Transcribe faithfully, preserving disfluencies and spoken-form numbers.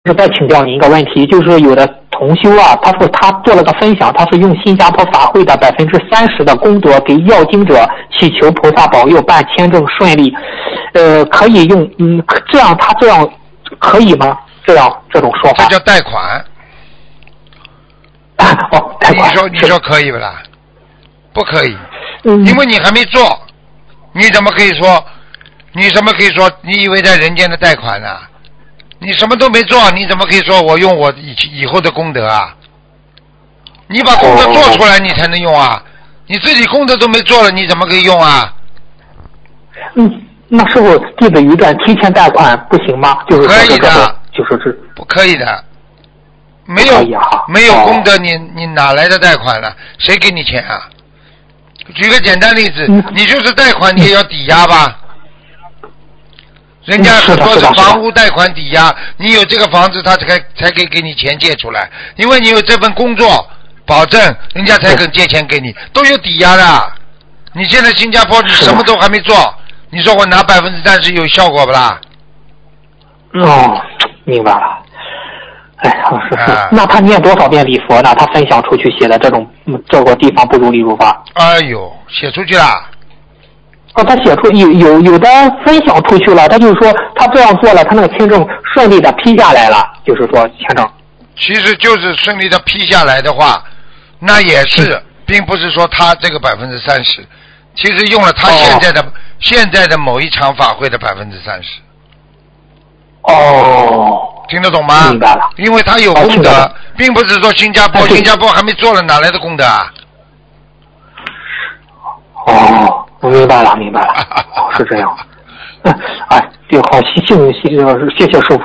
是再请教您一个问题，就是有的同修啊，他说他做了个分享，他是用新加坡法会的百分之三十的功德给要经者祈求菩萨保佑办签证顺利，呃，可以用，嗯，这样他这样可以吗？这样这种说法？ 这叫贷款。 哦，贷款。 你说你说可以不啦？不可以， 嗯， 因为你还没做，你怎么可以说？你怎么可以说？你以为在人间的贷款呢、啊？你什么都没做，你怎么可以说我用我以以后的功德啊？你把功德做出来，你才能用啊！你自己功德都没做了，你怎么可以用啊？ 嗯，那师傅弟子一段提前贷款不行吗？就是可以的， 就是这不可以的，没有、 啊、 没有功德，你你哪来的贷款呢？谁给你钱啊？举个简单例子， 嗯、 你就是贷款，你也要抵押吧？人家很多是房屋贷款抵押，你有这个房子，他才才可以给你钱借出来，因为你有这份工作保证，人家才肯借钱给你，都有抵押的。你现在新加坡你什么都还没做，你说我拿百分之三十有效果不啦？ 哦，明白了。哎呀，是是、 啊， 那他念多少遍礼佛呢？他分享出去写的这种这个地方不如理如法。 哎呦，写出去啦。 哦，他写出有有有的分享出去了，他就是说他这样做了，他那个签证顺利的批下来了，就是说签证。 其实就是顺利的批下来的话，那也是，嗯、并不是说他这个百分之三十，其实用了他现在的、哦、现在的某一场法会的百分之三十。 哦， 听得懂吗？ 明白了。 因为他有功德， 哦、 并不是说新加坡，新加坡还没做了，哪来的功德啊？ 哦。我明白了，明白了，是这样。嗯，哎，对，好，谢谢谢谢谢谢师傅。